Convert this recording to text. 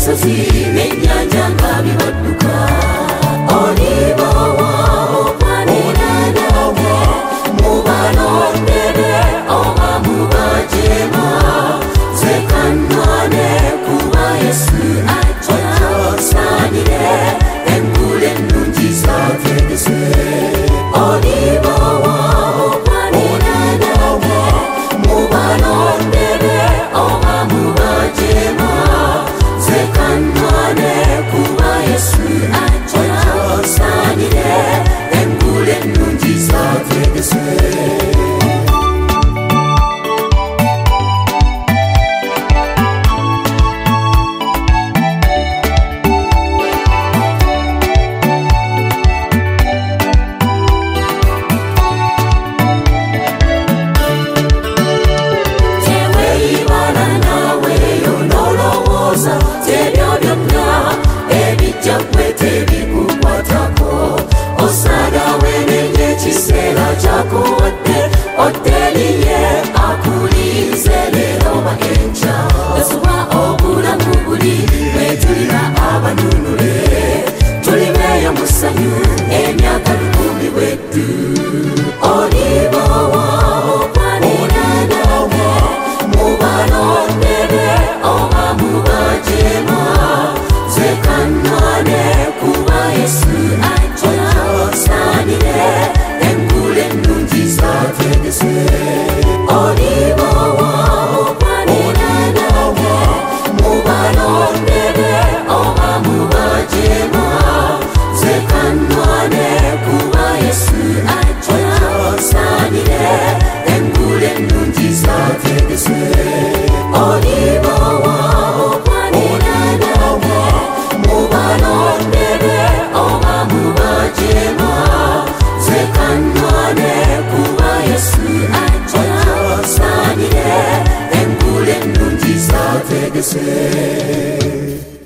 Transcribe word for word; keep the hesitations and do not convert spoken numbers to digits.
emisozi n'ennyanja nga bibadduka olibawa okwanira nange mu balondere oba mu bajeema nze kannwane kuba Yesu ajja saanire engule ennungi zaategese olibawa okwanira nange mu balondere oba mu bajeema nze kannwane kuba Yesu ajja saanire engule ennungi zaategese oteliye akulinze leero bagenca esuba obulamu buli bwetulira abanunule tulibeeyo mu ssanyu emyaka lukumi bweddu olibawa okwanira nange mu balondere oba mu bajeema nze kannwane kuba Yesu ajja saanire engule ennungi zaategese olibawa okwanira nange mu balondere oba mu bajeema nze kannwane kuba Yesu ajja saanire engule ennungi zaategese olibawa okwanira nange mu balondere oba mu bajeema nze kannwane kuba Yesu ajja saanire engule ennungi zaategese